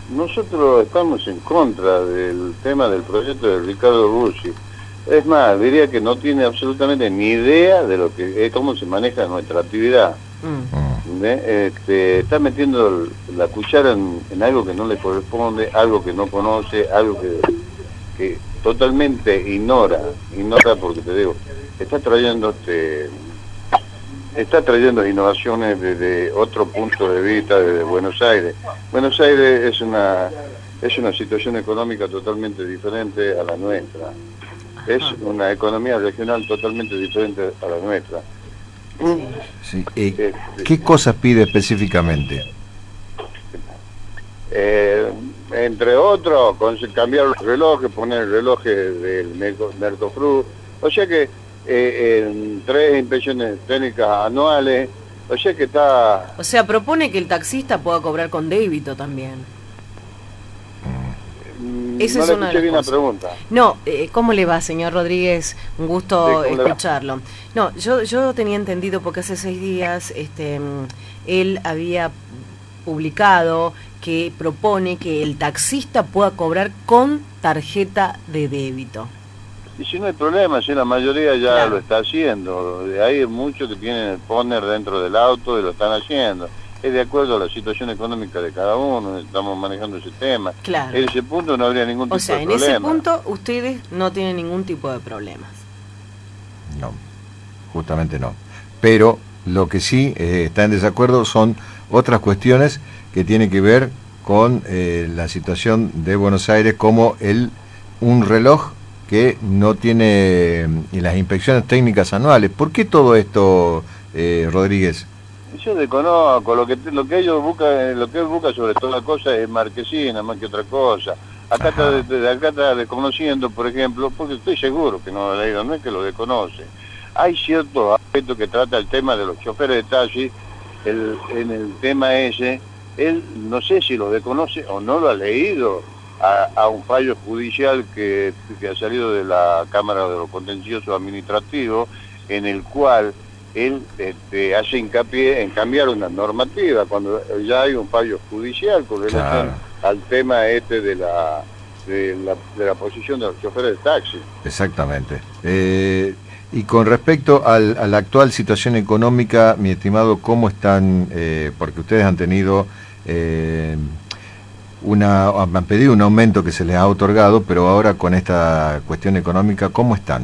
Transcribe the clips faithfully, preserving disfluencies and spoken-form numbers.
nosotros estamos en contra del tema del proyecto de Ricardo Russi. Es más, diría que no tiene absolutamente ni idea de lo que es, cómo se maneja nuestra actividad. Mm. Este, está metiendo la cuchara en, en algo que no le corresponde, algo que no conoce, algo que, que totalmente ignora, ignora porque te digo, está trayendo este, está trayendo innovaciones desde otro punto de vista, desde Buenos Aires. Buenos Aires es una es una situación económica totalmente diferente a la nuestra. Es una economía regional totalmente diferente a la nuestra. Sí. Eh, ¿Qué cosas pide específicamente? Eh, entre otros, cambiar los relojes, poner el reloj del Mercosur, o sea que eh, en tres inspecciones técnicas anuales, o sea que está... O sea, propone que el taxista pueda cobrar con débito también. Esa no es le una escuché bien la cosas. pregunta. No, eh, ¿cómo le va, señor Rodríguez? Un gusto sí, escucharlo. No, yo yo tenía entendido porque hace seis días este él había publicado que propone que el taxista pueda cobrar con tarjeta de débito. Y si no hay problema, si la mayoría ya claro. lo está haciendo. Hay muchos que tienen el poner dentro del auto y lo están haciendo. Es de acuerdo a la situación económica de cada uno, estamos manejando ese tema. Claro. En ese punto no habría ningún tipo o sea, de problema. O sea, en ese punto ustedes no tienen ningún tipo de problemas. No, justamente no. Pero lo que sí eh, está en desacuerdo son otras cuestiones que tienen que ver con eh, la situación de Buenos Aires, como el un reloj que no tiene eh, las inspecciones técnicas anuales. ¿Por qué todo esto, eh, Rodríguez? Yo desconozco, lo que lo que ellos buscan, lo que él busca sobre toda la cosa es marquesina más que otra cosa. Acá está, de, de, acá está desconociendo, por ejemplo, porque estoy seguro que no lo ha leído, no es que lo desconoce. Hay ciertos aspectos que trata el tema de los choferes de taxi, el, en el tema ese, él no sé si lo desconoce o no lo ha leído a, a un fallo judicial que, que ha salido de la Cámara de los Contenciosos Administrativos, en el cual él este, hace hincapié en cambiar una normativa cuando ya hay un fallo judicial con relación claro. al tema este de la, de la de la posición de los choferes de taxi. Exactamente. Eh, y con respecto al, a la actual situación económica, mi estimado, ¿cómo están? Eh, porque ustedes han tenido eh, una, han pedido un aumento que se les ha otorgado, pero ahora con esta cuestión económica, ¿cómo están?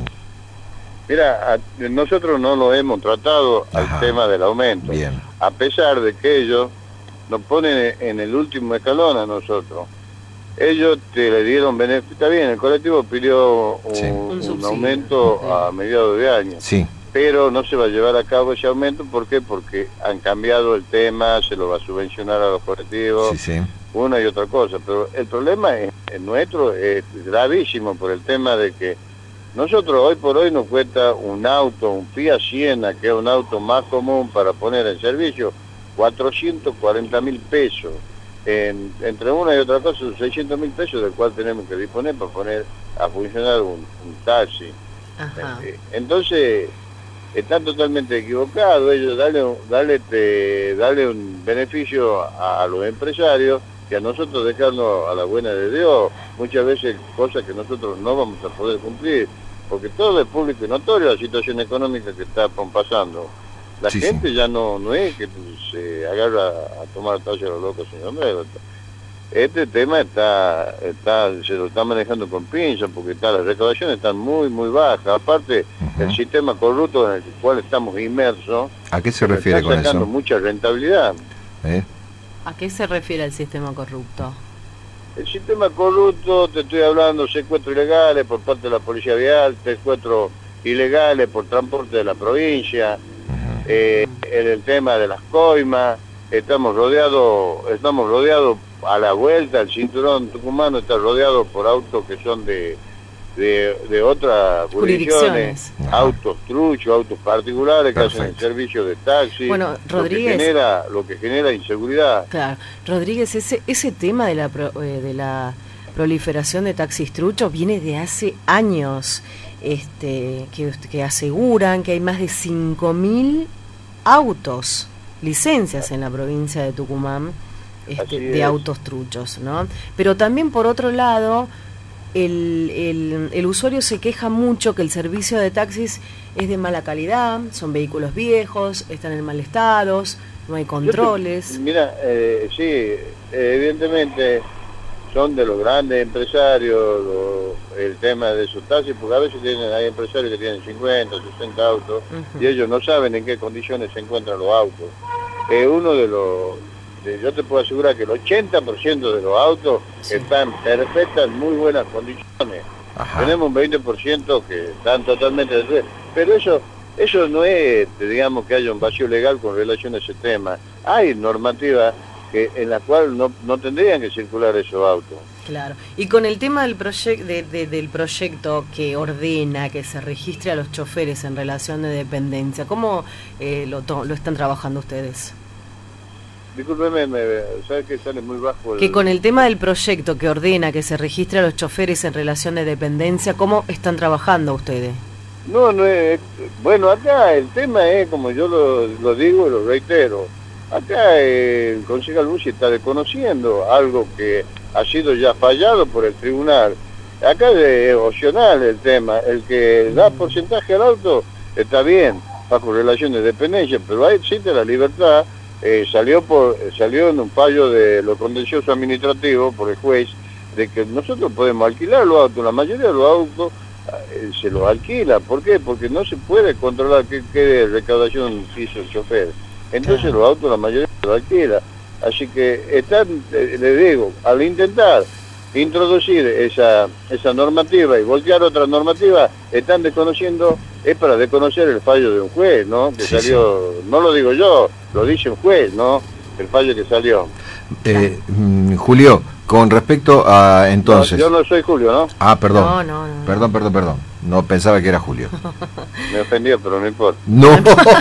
Mira, a, nosotros no lo hemos tratado Ajá. al tema del aumento, Bien. a pesar de que ellos nos ponen en el último escalón a nosotros. Ellos te le dieron beneficio, está bien, el colectivo pidió un, sí. un, un aumento sí. a mediados de año, sí. pero no se va a llevar a cabo ese aumento, ¿por qué? Porque han cambiado el tema, se lo va a subvencionar a los colectivos, sí, sí. una y otra cosa, pero el problema es, es nuestro es gravísimo por el tema de que nosotros hoy por hoy nos cuesta un auto, un Fiat Siena, que es un auto más común para poner en servicio, cuatrocientos cuarenta mil pesos. En, entre una y otra cosa, son seiscientos mil pesos del cual tenemos que disponer para poner a funcionar un, un taxi. Ajá. Entonces, están totalmente equivocados ellos, darle, darle, te, darle un beneficio a, a los empresarios y a nosotros dejarnos a la buena de Dios, muchas veces cosas que nosotros no vamos a poder cumplir, porque todo es público y notorio la situación económica que está pasando. La sí, gente sí. ya no no es que se agarra a tomar taxi a los locos, señor Homero. Este tema está, está se lo está manejando con pinzas, porque está, las recaudaciones están muy, muy bajas. Aparte, uh-huh. el sistema corrupto en el cual estamos inmersos, ¿a qué se refiere con eso? Está sacando mucha rentabilidad. ¿Eh? ¿A qué se refiere el sistema corrupto? El sistema corrupto, te estoy hablando, secuestros ilegales por parte de la policía vial, secuestros ilegales por transporte de la provincia, uh-huh. eh, en el tema de las coimas, estamos rodeados, estamos rodeados a la vuelta, el cinturón tucumano está rodeado por autos que son de, de, de otras jurisdicciones, autos truchos, autos particulares que Perfecto. hacen el servicio de taxi, bueno, Rodríguez, lo que genera, lo que genera inseguridad. Claro, Rodríguez, ese, ese tema de la, pro, eh, de la proliferación de taxis truchos viene de hace años, este, que, que aseguran que hay más de cinco mil autos, licencias en la provincia de Tucumán, este, de autos truchos, ¿no? Pero también por otro lado, el, el, el usuario se queja mucho que el servicio de taxis es de mala calidad, son vehículos viejos, están en mal estado, no hay controles. Te, mira, eh, sí, evidentemente son de los grandes empresarios lo, el tema de sus taxis, porque a veces tienen, hay empresarios que tienen cincuenta, sesenta autos, uh-huh. y ellos no saben en qué condiciones se encuentran los autos. Eh, uno de los, de, yo te puedo asegurar que el ochenta por ciento de los autos sí. están en perfectas, muy buenas condiciones. Ajá. Tenemos un veinte por ciento que están totalmente desnudos, pero eso eso no es, digamos, que haya un vacío legal con relación a ese tema. Hay normativa que en la cual no, no tendrían que circular esos autos. Claro. Y con el tema del, proyec de, de, del proyecto que ordena que se registre a los choferes en relación de dependencia, ¿cómo eh, lo, lo están trabajando ustedes? Discúlpeme, me, ¿sabes que sale muy bajo? El... Que con el tema del proyecto que ordena que se registre a los choferes en relación de dependencia, ¿cómo están trabajando ustedes? No, no es... Bueno, acá el tema es, como yo lo, lo digo y lo reitero, acá el concejal Bussi está desconociendo algo que ha sido ya fallado por el tribunal. Acá es opcional el tema, el que da porcentaje al auto está bien, bajo relación de dependencia, pero ahí existe la libertad. Eh, salió por salió en un fallo de lo contencioso administrativo por el juez de que nosotros podemos alquilar los autos, la mayoría de los autos eh, se los alquila. ¿Por qué? Porque no se puede controlar qué, qué recaudación hizo el chofer. Entonces los autos la mayoría se los alquila. Así que están, eh, le digo, al intentar introducir esa, esa normativa y voltear otra normativa, están desconociendo, es para desconocer el fallo de un juez, ¿no? Que sí, salió, sí. No lo digo yo, lo dice un juez, ¿no? El fallo que salió. Eh, Julio, con respecto a entonces... No, yo no soy Julio, ¿no? Ah, perdón. No, no, no. Perdón, perdón, perdón. No pensaba que era Julio. Me ofendió, pero no importa. No,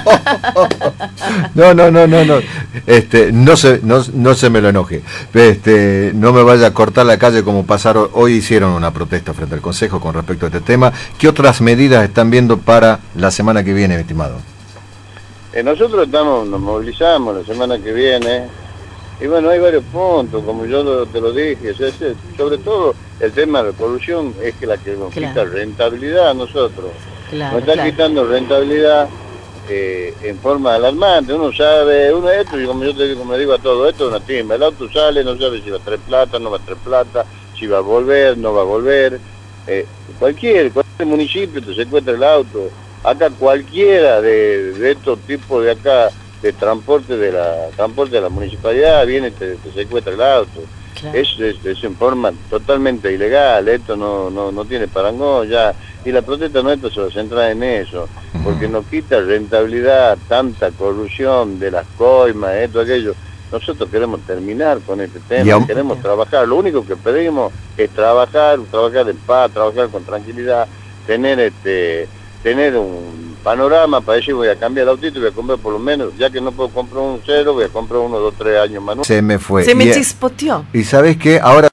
no, no, no, no, no. Este, no se, no, no se me lo enoje. Este, no me vaya a cortar la calle como pasaron. Hoy hicieron una protesta frente al Consejo con respecto a este tema. ¿Qué otras medidas están viendo para la semana que viene, mi estimado? Eh, nosotros estamos, nos movilizamos la semana que viene. Y bueno, hay varios puntos, como yo lo, te lo dije, o sea, sobre todo el tema de la corrupción es que la que nos claro. quita rentabilidad a nosotros. Claro, nos están claro. quitando rentabilidad eh, en forma alarmante. Uno sabe, uno esto, y como yo te digo, como le digo a todo, esto es una timba. El auto sale, no sabe si va a traer plata, no va a traer plata, si va a volver, no va a volver. Eh, cualquier, cualquier municipio te se encuentra el auto. Acá cualquiera de, de estos tipos de acá, de transporte de la transporte de la municipalidad, viene y te, te secuestra el auto. Claro. Es, es, es en forma totalmente ilegal, esto no, no, no tiene parangón ya, y la protesta nuestra se va a centrar en eso, porque nos quita rentabilidad, tanta corrupción de las coimas, esto, aquello. Nosotros queremos terminar con este tema, a... queremos trabajar, lo único que pedimos es trabajar, trabajar en paz, trabajar con tranquilidad, tener este, tener un panorama para decir voy a cambiar el autito y voy a comprar por lo menos, ya que no puedo comprar un cero, voy a comprar uno, dos, tres años más. Se me fue. Se me chispoteó. Y ¿sabes qué? Ahora